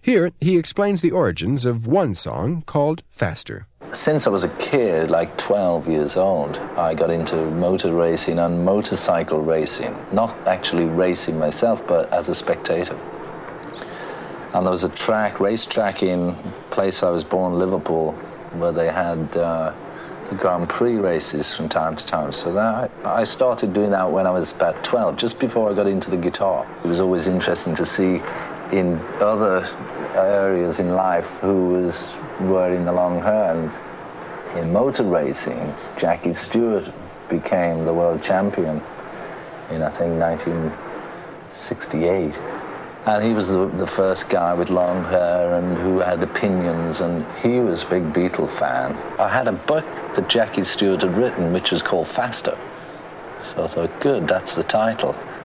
Here, he explains the origins of one song called Faster. Since I was a kid, like 12 years old, I got into motor racing and motorcycle racing. Not actually racing myself, but as a spectator. And there was a racetrack in place I was born, Liverpool, where they had the Grand Prix races from time to time. So I started doing that when I was about 12, just before I got into the guitar. It was always interesting to see in other areas in life who was wearing the long hair. And in motor racing, Jackie Stewart became the world champion in, I think, 1968. And he was the first guy with long hair and who had opinions, and he was a big Beatle fan. I had a book that Jackie Stewart had written, which was called Faster. So I thought, good, that's the title.